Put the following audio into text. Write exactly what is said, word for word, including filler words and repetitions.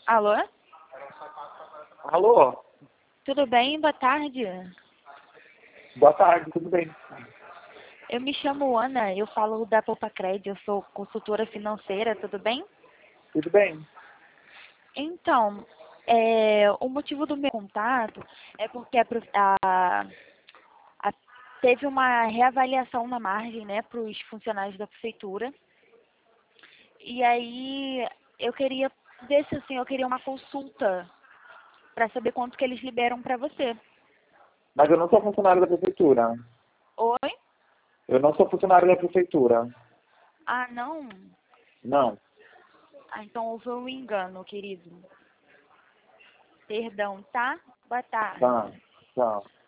Alô? Alô? Tudo bem? Boa tarde. Boa tarde, tudo bem? Eu me chamo Ana, eu falo da Poupa-Cred, eu sou consultora financeira, tudo bem? Tudo bem. Então, é, o motivo do meu contato é porque a, prof- a- a- teve uma reavaliação na margem, né, para os funcionários da prefeitura. E aí eu queria ver se assim, eu queria uma consulta para saber quanto que eles liberam para você. Mas eu não sou funcionário da prefeitura. Oi? Eu não sou funcionário da prefeitura. Ah, não? Não. Ah, então houve um engano, querido. Perdão, tá? Boa tarde. Tá. Tchau.